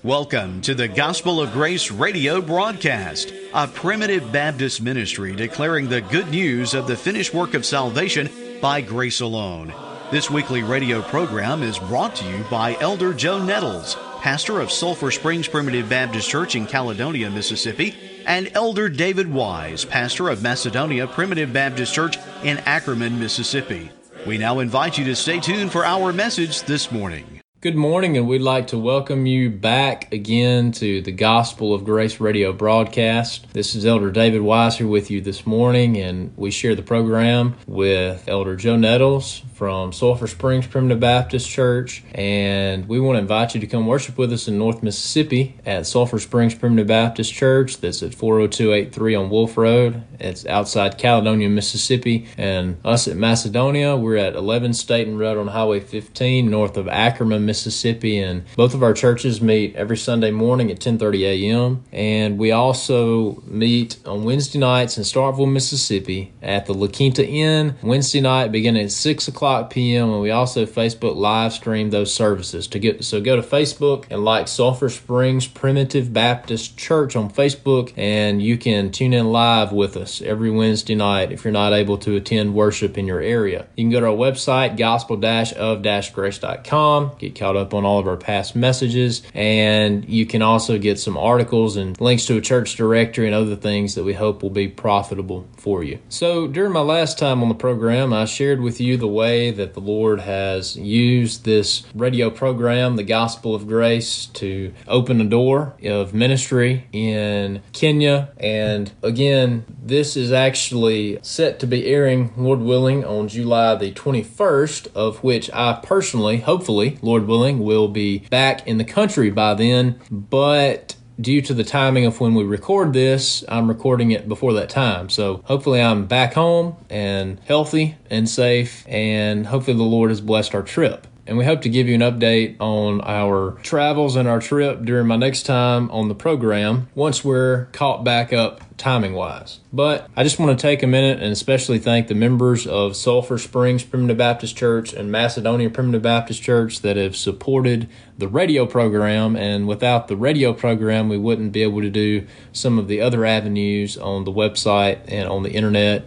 Welcome to the Gospel of Grace radio broadcast, a primitive Baptist ministry declaring the good news of the finished work of salvation by grace alone. This weekly radio program is brought to you by Elder Joe Nettles, pastor of Sulphur Springs Primitive Baptist Church in Caledonia, Mississippi, and Elder David Wise, pastor of Macedonia Primitive Baptist Church in Ackerman, Mississippi. We now invite you to stay tuned for our message this morning. Good morning, and we'd like to welcome you back again to the Gospel of Grace radio broadcast. This is Elder David Wise here with you this morning, and we share the program with Elder Joe Nettles from Sulphur Springs Primitive Baptist Church, and we want to invite you to come worship with us in North Mississippi at Sulphur Springs Primitive Baptist Church. That's at 40283 on Wolf Road. It's outside Caledonia, Mississippi, and us at Macedonia, we're at 11 Staten Road on Highway 15 north of Ackerman, Mississippi, and both of our churches meet every Sunday morning at 10:30 a.m. And we also meet on Wednesday nights in Starkville, Mississippi at the La Quinta Inn, Wednesday night beginning at 6 o'clock p.m. And we also Facebook live stream those services. So go to Facebook and like Sulphur Springs Primitive Baptist Church on Facebook, and you can tune in live with us every Wednesday night if you're not able to attend worship in your area. You can go to our website, gospel-of-grace.com, get caught up on all of our past messages, and you can also get some articles and links to a church directory and other things that we hope will be profitable for you. So during my last time on the program, I shared with you the way that the Lord has used this radio program, the Gospel of Grace, to open a door of ministry in Kenya. And again, this is actually set to be airing, Lord willing, on July the 21st, of which I personally, hopefully, Lord willing, will be back in the country by then. But due to the timing of when we record this, I'm recording it before that time. So hopefully I'm back home and healthy and safe, and hopefully the Lord has blessed our trip. And we hope to give you an update on our travels and our trip during my next time on the program once we're caught back up timing-wise. But I just want to take a minute and especially thank the members of Sulphur Springs Primitive Baptist Church and Macedonia Primitive Baptist Church that have supported the radio program. And without the radio program, we wouldn't be able to do some of the other avenues on the website and on the internet.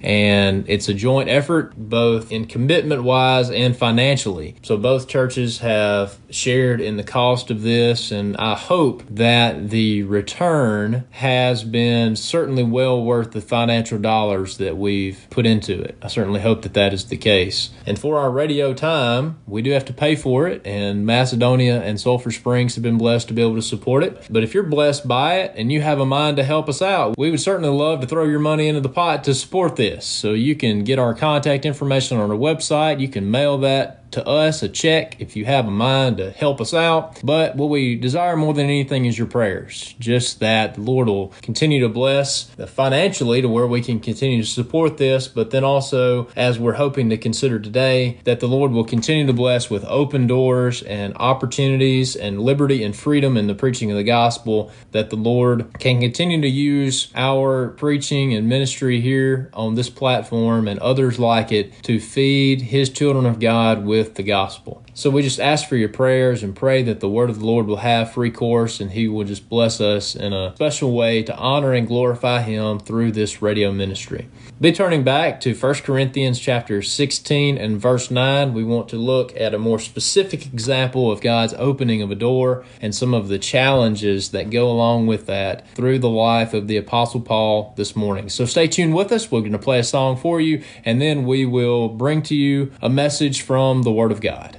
And it's a joint effort, both in commitment-wise and financially. So both churches have shared in the cost of this, and I hope that the return has been certainly well worth the financial dollars that we've put into it. I certainly hope that that is the case. And for our radio time, we do have to pay for it, and Macedonia and Sulphur Springs have been blessed to be able to support it. But if you're blessed by it and you have a mind to help us out, we would certainly love to throw your money into the pot to support this. So you can get our contact information on our website. You can mail that to us, a check, if you have a mind to help us out. But what we desire more than anything is your prayers. Just that the Lord will continue to bless financially to where we can continue to support this, but then also, as we're hoping to consider today, that the Lord will continue to bless with open doors and opportunities and liberty and freedom in the preaching of the gospel, that the Lord can continue to use our preaching and ministry here on this platform and others like it to feed His children of God with the gospel. So we just ask for your prayers and pray that the word of the Lord will have free course and He will just bless us in a special way to honor and glorify Him through this radio ministry. Be turning back to 1 Corinthians chapter 16 and verse 9. We want to look at a more specific example of God's opening of a door and some of the challenges that go along with that through the life of the Apostle Paul this morning. So stay tuned with us. We're going to play a song for you, and then we will bring to you a message from the Word of God.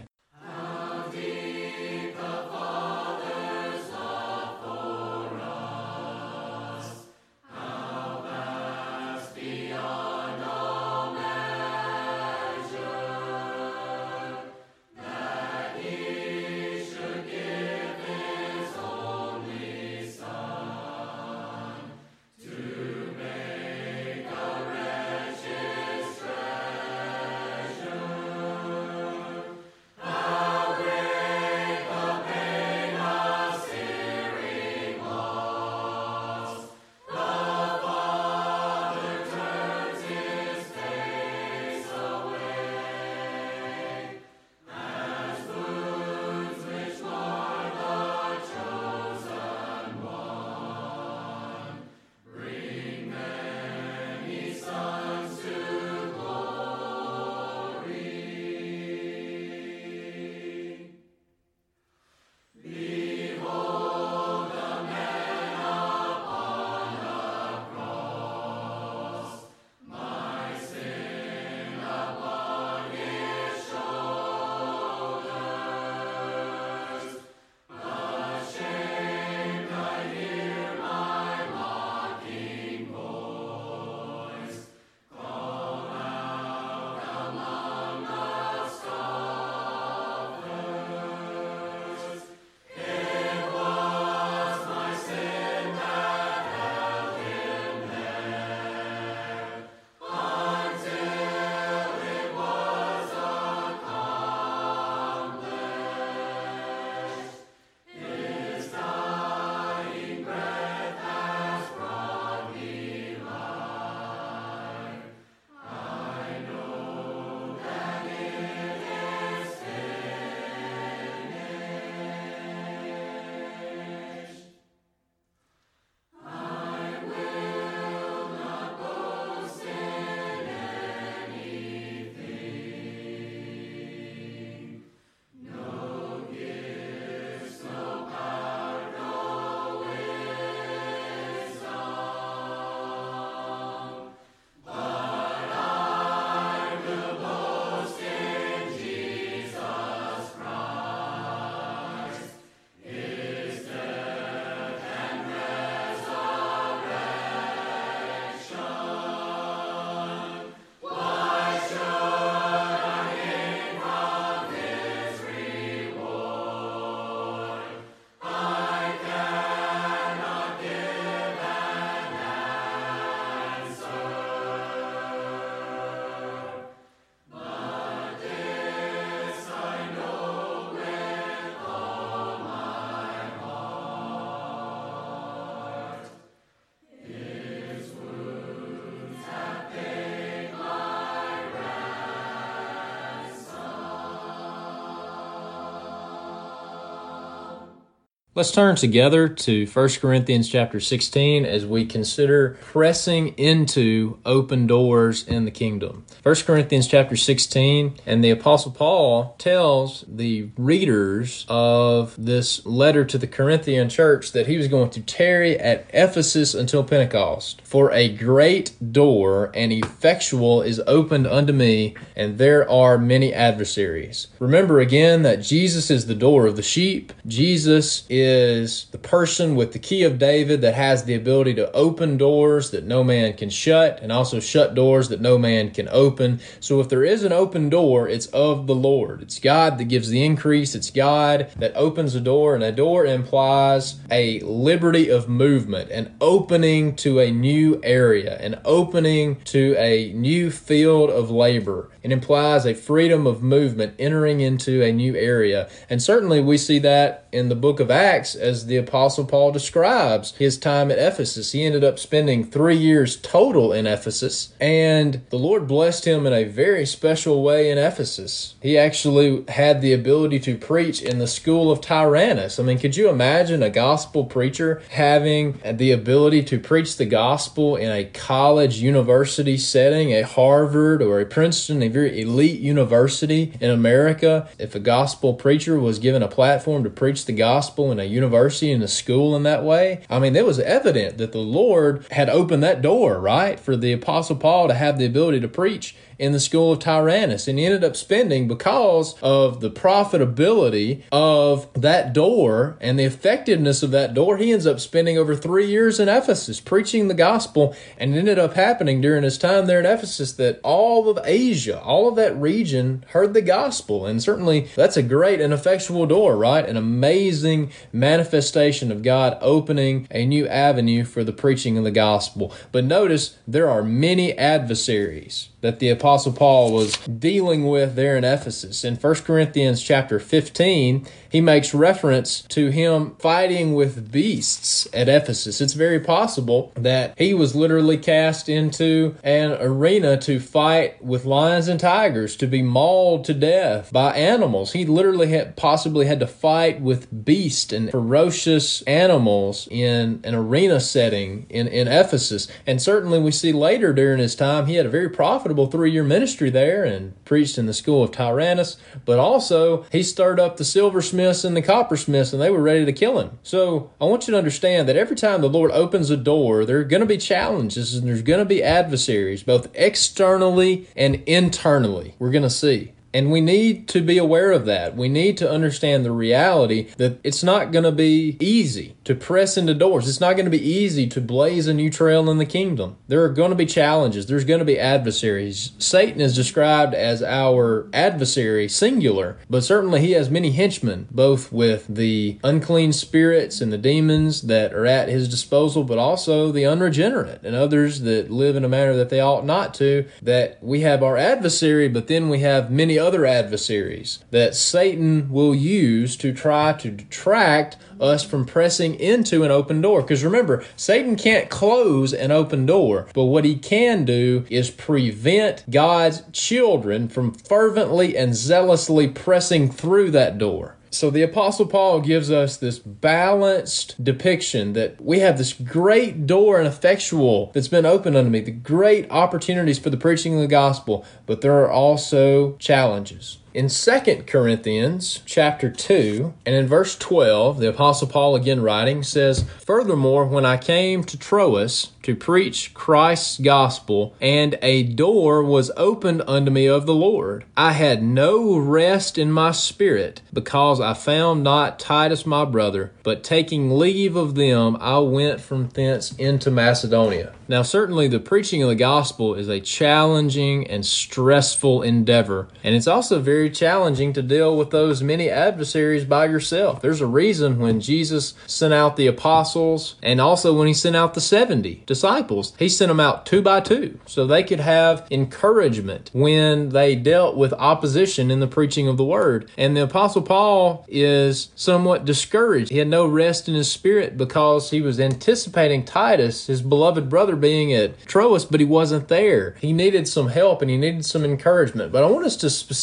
Let's turn together to 1 Corinthians chapter 16 as we consider pressing into open doors in the kingdom. 1 Corinthians chapter 16, and the Apostle Paul tells the readers of this letter to the Corinthian church that he was going to tarry at Ephesus until Pentecost. For a great door and effectual is opened unto me, and there are many adversaries. Remember again that Jesus is the door of the sheep. Jesus is the person with the key of David that has the ability to open doors that no man can shut, and also shut doors that no man can open. So if there is an open door, it's of the Lord. It's God that gives the increase. It's God that opens a door, and a door implies a liberty of movement, an opening to a new area, an opening to a new field of labor. It implies a freedom of movement, entering into a new area. And certainly we see that in the book of Acts as the Apostle Paul describes his time at Ephesus. He ended up spending 3 years total in Ephesus, and the Lord blessed him in a very special way in Ephesus. He actually had the ability to preach in the school of Tyrannus. I mean, could you imagine a gospel preacher having the ability to preach the gospel in a college university setting, a Harvard or a Princeton, a very elite university in America? If a gospel preacher was given a platform to preach the gospel in a university, in a school in that way, I mean, it was evident that the Lord had opened that door, right, for the Apostle Paul to have the ability to preach in the school of Tyrannus. And he ended up spending, because of the profitability of that door and the effectiveness of that door, he ends up spending over 3 years in Ephesus preaching the gospel. And it ended up happening during his time there in Ephesus that all of Asia, all of that region heard the gospel. And certainly that's a great and effectual door, right? An amazing manifestation of God opening a new avenue for the preaching of the gospel. But notice there are many adversaries that the Apostle Paul was dealing with there in Ephesus. In 1 Corinthians chapter 15, he makes reference to him fighting with beasts at Ephesus. It's very possible that he was literally cast into an arena to fight with lions and tigers, to be mauled to death by animals. He literally possibly had to fight with beasts and ferocious animals in an arena setting in Ephesus. And certainly we see later during his time, he had a very profitable 3-year ministry there and preached in the school of Tyrannus, but also he stirred up the silversmiths and the coppersmiths, and they were ready to kill him. So I want you to understand that every time the Lord opens a door, there are going to be challenges and there's going to be adversaries, both externally and internally. We're going to see. And we need to be aware of that. We need to understand the reality that it's not going to be easy to press into doors. It's not going to be easy to blaze a new trail in the kingdom. There are going to be challenges. There's going to be adversaries. Satan is described as our adversary, singular, but certainly he has many henchmen, both with the unclean spirits and the demons that are at his disposal, but also the unregenerate and others that live in a manner that they ought not to. That we have our adversary, but then we have many other adversaries that Satan will use to try to detract us from pressing into an open door. Because remember, Satan can't close an open door, but what he can do is prevent God's children from fervently and zealously pressing through that door. So the Apostle Paul gives us this balanced depiction that we have this great door and effectual that's been opened unto me, the great opportunities for the preaching of the gospel, but there are also challenges. In 2 Corinthians chapter 2 and in verse 12, the Apostle Paul again writing says, "Furthermore, when I came to Troas to preach Christ's gospel, and a door was opened unto me of the Lord, I had no rest in my spirit, because I found not Titus my brother, but taking leave of them, I went from thence into Macedonia." Now, certainly the preaching of the gospel is a challenging and stressful endeavor, and it's also very challenging to deal with those many adversaries by yourself. There's a reason when Jesus sent out the apostles, and also when he sent out the 70 disciples, he sent them out 2 by 2, so they could have encouragement when they dealt with opposition in the preaching of the word. And the Apostle Paul is somewhat discouraged. He had no rest in his spirit because he was anticipating Titus, his beloved brother, being at Troas, but he wasn't there. He needed some help and he needed some encouragement. But I want us to specifically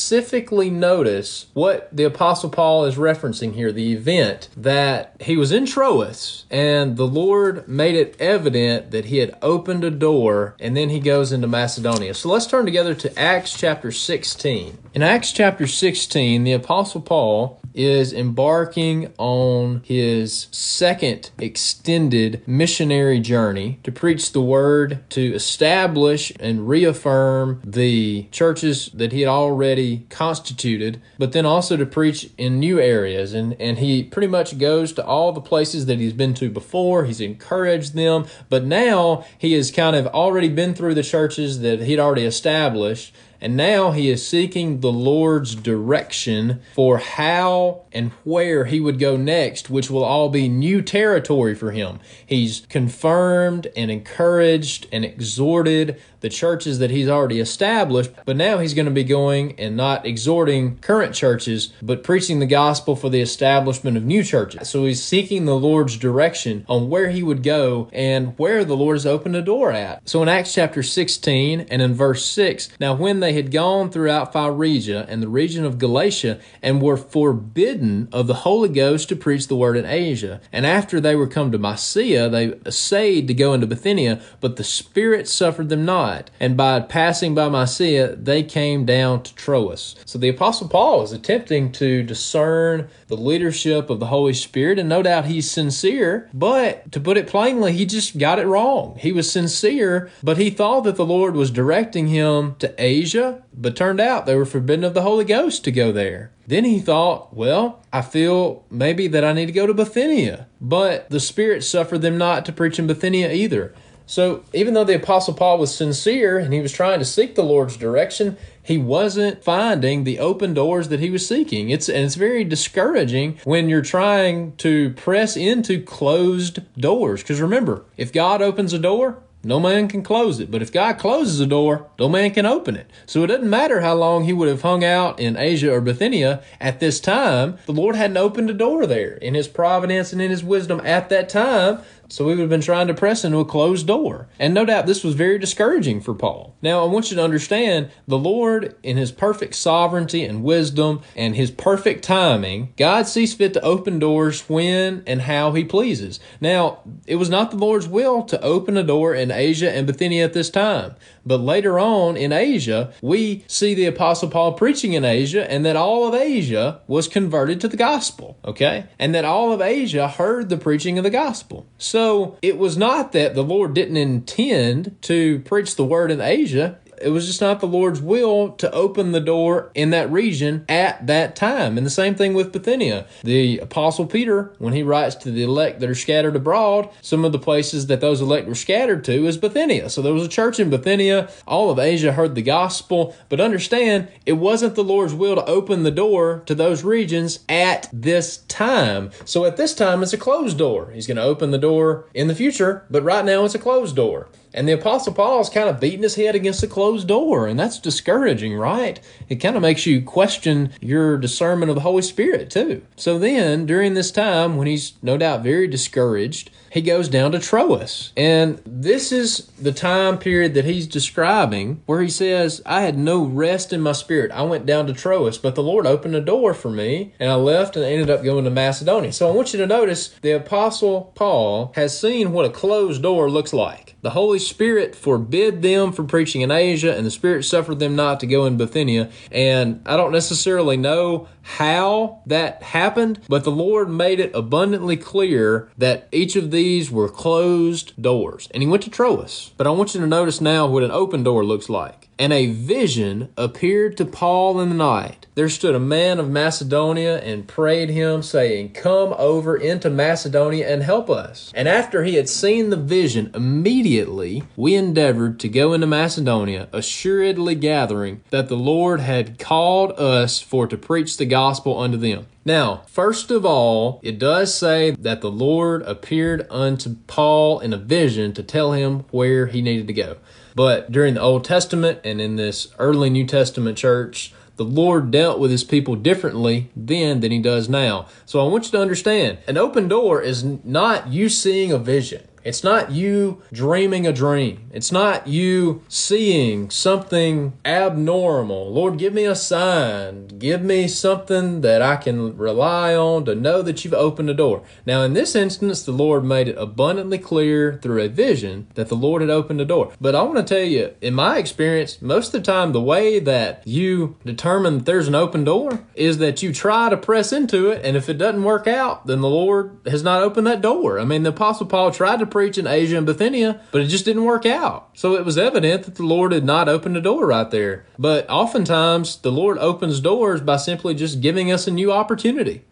specifically notice what the Apostle Paul is referencing here, the event that he was in Troas and the Lord made it evident that he had opened a door, and then he goes into Macedonia. So let's turn together to Acts chapter 16. In Acts chapter 16, the Apostle Paul is embarking on his second extended missionary journey to preach the word, to establish and reaffirm the churches that he had already constituted, but then also to preach in new areas. And he pretty much goes to all the places that he's been to before. He's encouraged them, but now he has kind of already been through the churches that he'd already established. And now he is seeking the Lord's direction for how and where he would go next, which will all be new territory for him. He's confirmed and encouraged and exhorted the churches that he's already established, but now he's going to be going and not exhorting current churches, but preaching the gospel for the establishment of new churches. So he's seeking the Lord's direction on where he would go and where the Lord has opened a door at. So in Acts chapter 16 and in verse 6, now when they had gone throughout Phrygia and the region of Galatia and were forbidden of the Holy Ghost to preach the word in Asia, and after they were come to Mysia, they essayed to go into Bithynia, but the Spirit suffered them not. And by passing by Mysia, they came down to Troas. So the Apostle Paul is attempting to discern the leadership of the Holy Spirit, and no doubt he's sincere, but to put it plainly, he just got it wrong. He was sincere, but he thought that the Lord was directing him to Asia, but turned out they were forbidden of the Holy Ghost to go there. Then he thought, well, I feel maybe that I need to go to Bithynia, but the Spirit suffered them not to preach in Bithynia either. So even though the Apostle Paul was sincere and he was trying to seek the Lord's direction, he wasn't finding the open doors that he was seeking. It's very discouraging when you're trying to press into closed doors. Because remember, if God opens a door, no man can close it. But if God closes a door, no man can open it. So it doesn't matter how long he would have hung out in Asia or Bithynia at this time. The Lord hadn't opened a door there in his providence and in his wisdom at that time. So we would have been trying to press into a closed door. And no doubt this was very discouraging for Paul. Now, I want you to understand, the Lord, in his perfect sovereignty and wisdom and his perfect timing, God sees fit to open doors when and how he pleases. Now, it was not the Lord's will to open a door in Asia and Bithynia at this time. But later on in Asia, we see the Apostle Paul preaching in Asia, and that all of Asia was converted to the gospel, okay? And that all of Asia heard the preaching of the gospel. So it was not that the Lord didn't intend to preach the word in Asia. It was just not the Lord's will to open the door in that region at that time. And the same thing with Bithynia. The Apostle Peter, when he writes to the elect that are scattered abroad, some of the places that those elect were scattered to is Bithynia. So there was a church in Bithynia. All of Asia heard the gospel. But understand, it wasn't the Lord's will to open the door to those regions at this time. So at this time, it's a closed door. He's going to open the door in the future, but right now it's a closed door. And the Apostle Paul is kind of beating his head against a closed door, and that's discouraging, right? It kind of makes you question your discernment of the Holy Spirit, too. So then, during this time, when he's no doubt very discouraged, he goes down to Troas. And this is the time period that he's describing where he says, I had no rest in my spirit. I went down to Troas, but the Lord opened a door for me, and I left and ended up going to Macedonia. So I want you to notice the Apostle Paul has seen what a closed door looks like. The Holy Spirit forbid them from preaching in Asia, and the Spirit suffered them not to go in Bithynia. And I don't necessarily know how that happened, but the Lord made it abundantly clear that each of these were closed doors. And he went to Troas. But I want you to notice now what an open door looks like. And a vision appeared to Paul in the night. There stood a man of Macedonia and prayed him, saying, Come over into Macedonia and help us. And after he had seen the vision, immediately we endeavored to go into Macedonia, assuredly gathering that the Lord had called us for to preach the gospel unto them. Now, first of all, it does say that the Lord appeared unto Paul in a vision to tell him where he needed to go. But during the Old Testament and in this early New Testament church, the Lord dealt with his people differently then than he does now. So I want you to understand, an open door is not you seeing a vision. It's not you dreaming a dream. It's not you seeing something abnormal. Lord, give me a sign. Give me something that I can rely on to know that you've opened a door. Now, in this instance, the Lord made it abundantly clear through a vision that the Lord had opened a door. But I want to tell you, in my experience, most of the time, the way that you determine that there's an open door is that you try to press into it, and if it doesn't work out, then the Lord has not opened that door. I mean, the Apostle Paul tried to preach in Asia and Bithynia, but it just didn't work out. So it was evident that the Lord had not opened a door right there. But oftentimes, the Lord opens doors by simply just giving us a new opportunity.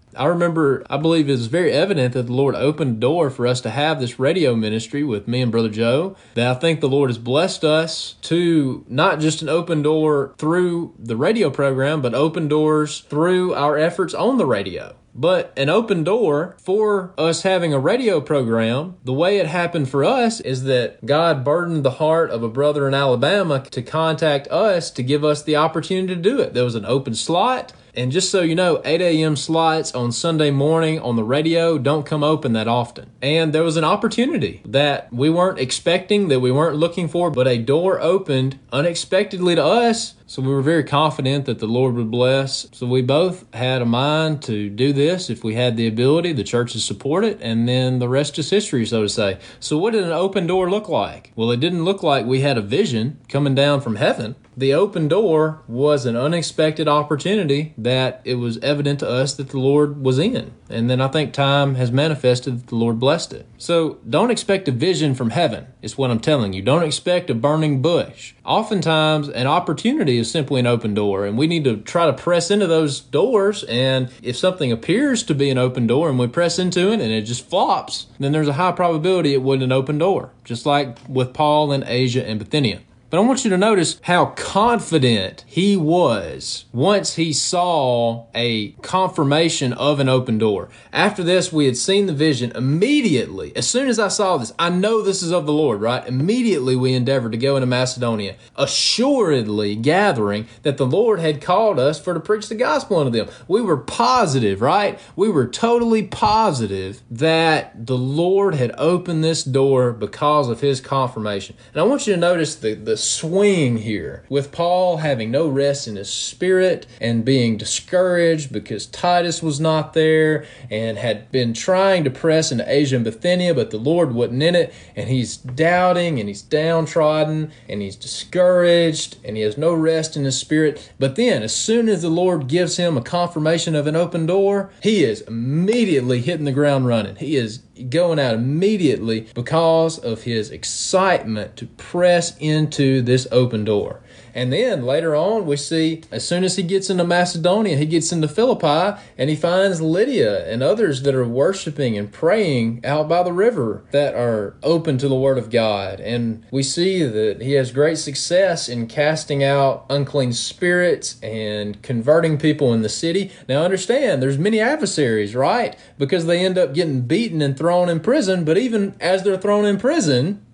I believe it's very evident that the Lord opened a door for us to have this radio ministry with me and Brother Joe, that I think the Lord has blessed us to not just an open door through the radio program, but open doors through our efforts on the radio. But an open door for us having a radio program, the way it happened for us is that God burdened the heart of a brother in Alabama to contact us to give us the opportunity to do it. There was an open slot. And just so you know, 8 a.m. slots on Sunday morning on the radio don't come open that often. And there was an opportunity that we weren't expecting, that we weren't looking for, but a door opened unexpectedly to us. So we were very confident that the Lord would bless. So we both had a mind to do this if we had the ability. The church to support it, and then the rest is history, so to say. So what did an open door look like? Well, it didn't look like we had a vision coming down from heaven. The open door was an unexpected opportunity that it was evident to us that the Lord was in. And then I think time has manifested that the Lord blessed it. So don't expect a vision from heaven, is what I'm telling you. Don't expect a burning bush. Oftentimes, an opportunity is simply an open door, and we need to try to press into those doors. And if something appears to be an open door and we press into it and it just flops, then there's a high probability it wasn't an open door, just like with Paul in Asia and Bithynia. But I want you to notice how confident he was once he saw a confirmation of an open door. After this, we had seen the vision. Immediately, as soon as I saw this, I know this is of the Lord, right? Immediately we endeavored to go into Macedonia, assuredly gathering that the Lord had called us for to preach the gospel unto them. We were positive, right? We were totally positive that the Lord had opened this door because of his confirmation. And I want you to notice the swing here with Paul having no rest in his spirit and being discouraged because Titus was not there and had been trying to press into Asia and Bithynia, but the Lord wasn't in it, and he's doubting and he's downtrodden and he's discouraged and he has no rest in his spirit. But then as soon as the Lord gives him a confirmation of an open door, he is immediately hitting the ground running. He is going out immediately because of his excitement to press into this open door. And then later on, we see as soon as he gets into Macedonia, he gets into Philippi, and he finds Lydia and others that are worshiping and praying out by the river that are open to the Word of God. And we see that he has great success in casting out unclean spirits and converting people in the city. Now understand, there's many adversaries, right? Because they end up getting beaten and thrown in prison. But even as they're thrown in prison,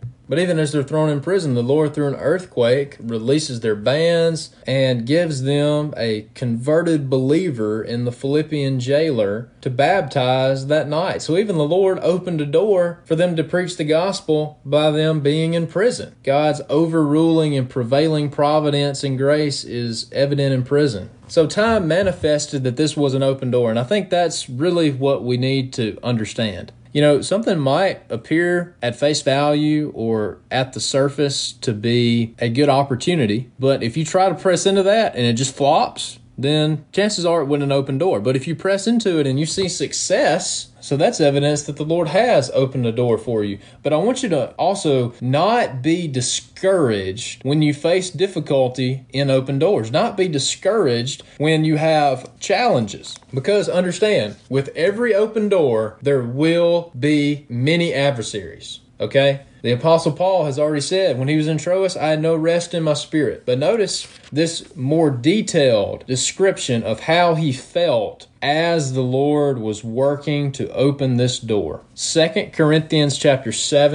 the Lord, through an earthquake, releases their bands and gives them a converted believer in the Philippian jailer to baptize that night. So even the Lord opened a door for them to preach the gospel by them being in prison. God's overruling and prevailing providence and grace is evident in prison. So time manifested that this was an open door, and I think that's really what we need to understand. You know, something might appear at face value or at the surface to be a good opportunity, but if you try to press into that and it just flops, then chances are it wasn't an open door. But if you press into it and you see success, so that's evidence that the Lord has opened a door for you. But I want you to also not be discouraged when you face difficulty in open doors. Not be discouraged when you have challenges. Because understand, with every open door, there will be many adversaries. Okay? The Apostle Paul has already said, when he was in Troas, I had no rest in my spirit. But notice this more detailed description of how he felt as the Lord was working to open this door. 2 Corinthians chapter 7,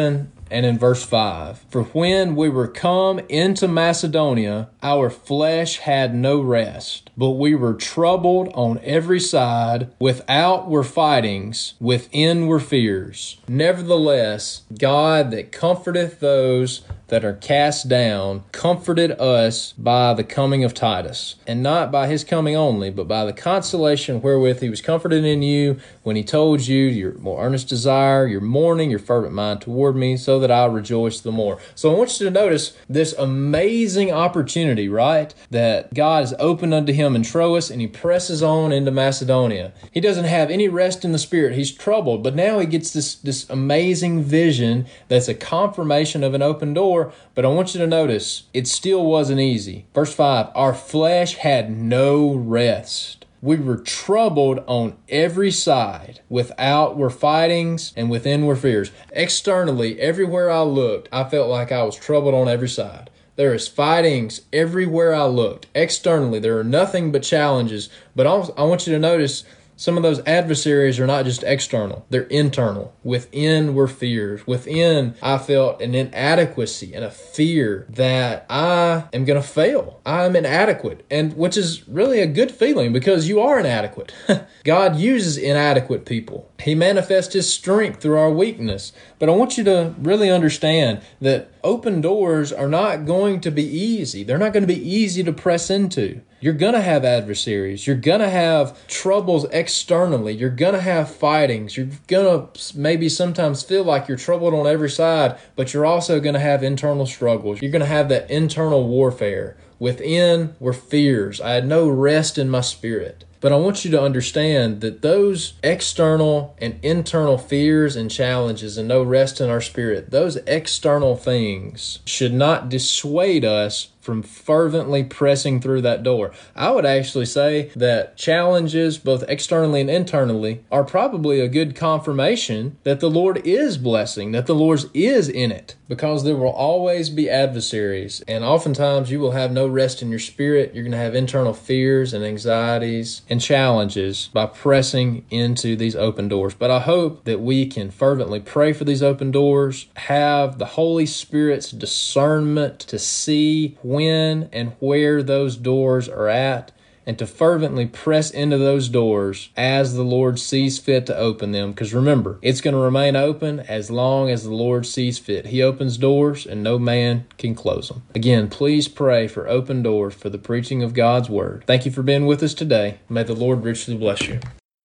and in verse 5. For when we were come into Macedonia, our flesh had no rest, but we were troubled on every side. Without were fightings, within were fears. Nevertheless, God that comforteth those that are cast down, comforted us by the coming of Titus, and not by his coming only, but by the consolation wherewith he was comforted in you, when he told you your more earnest desire, your mourning, your fervent mind toward me, so that I rejoice the more. So I want you to notice this amazing opportunity, right, that God has opened unto him in Troas, and he presses on into Macedonia. He doesn't have any rest in the spirit. He's troubled, but now he gets this amazing vision that's a confirmation of an open door. But I want you to notice, it still wasn't easy. Verse 5, our flesh had no rest. We were troubled on every side. Without were fightings, and within were fears. Externally, everywhere I looked, I felt like I was troubled on every side. There is fightings everywhere I looked. Externally, there are nothing but challenges. But I want you to notice, some of those adversaries are not just external, they're internal. Within were fears. Within, I felt an inadequacy and a fear that I am going to fail. I'm inadequate, and which is really a good feeling because you are inadequate. God uses inadequate people. He manifests his strength through our weakness. But I want you to really understand that open doors are not going to be easy. They're not going to be easy to press into. You're going to have adversaries. You're going to have troubles externally. You're going to have fightings. You're going to maybe sometimes feel like you're troubled on every side, but you're also going to have internal struggles. You're going to have that internal warfare. Within were fears. I had no rest in my spirit. But I want you to understand that those external and internal fears and challenges and no rest in our spirit, those external things should not dissuade us from fervently pressing through that door. I would actually say that challenges, both externally and internally, are probably a good confirmation that the Lord is blessing, that the Lord is in it, because there will always be adversaries. And oftentimes you will have no rest in your spirit. You're going to have internal fears and anxieties and challenges by pressing into these open doors. But I hope that we can fervently pray for these open doors, have the Holy Spirit's discernment to see when and where those doors are at, and to fervently press into those doors as the Lord sees fit to open them. Because remember, it's going to remain open as long as the Lord sees fit. He opens doors and no man can close them. Again, please pray for open doors for the preaching of God's Word. Thank you for being with us today. May the Lord richly bless you.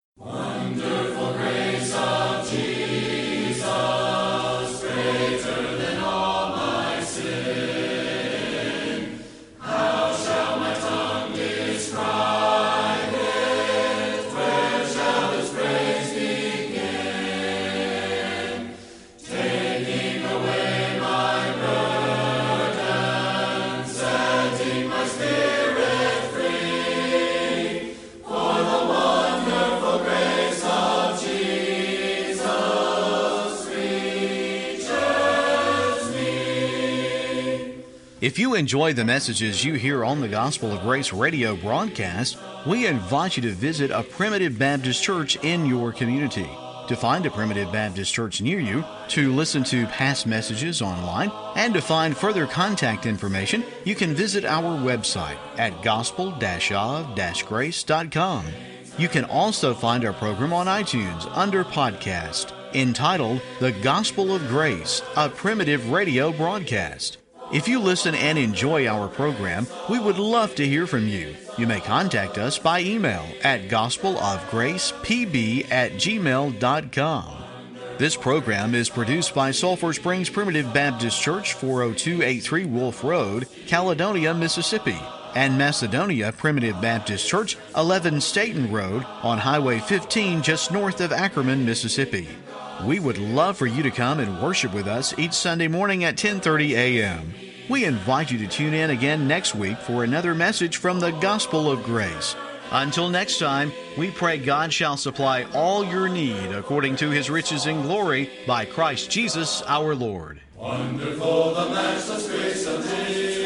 Wonderful grace of Jesus, greater than all my sin. How shall my tongue describe it? Where shall its praise begin? Taking away my burden, setting my spirit free. For the wonderful grace of Jesus reaches me. If you enjoy the messages you hear on the Gospel of Grace radio broadcast, we invite you to visit a Primitive Baptist church in your community. To find a Primitive Baptist church near you, to listen to past messages online, and to find further contact information, you can visit our website at gospel-of-grace.com. You can also find our program on iTunes under podcast, entitled The Gospel of Grace, a Primitive Radio Broadcast. If you listen and enjoy our program, we would love to hear from you. You may contact us by email at gospelofgracepb@gmail.com. This program is produced by Sulphur Springs Primitive Baptist Church, 40283 Wolf Road, Caledonia, Mississippi, and Macedonia Primitive Baptist Church, 11 Staten Road, on Highway 15 just north of Ackerman, Mississippi. We would love for you to come and worship with us each Sunday morning at 10:30 a.m. We invite you to tune in again next week for another message from the Gospel of Grace. Until next time, we pray God shall supply all your need according to His riches in glory by Christ Jesus our Lord. Wonderful the matchless grace of Jesus.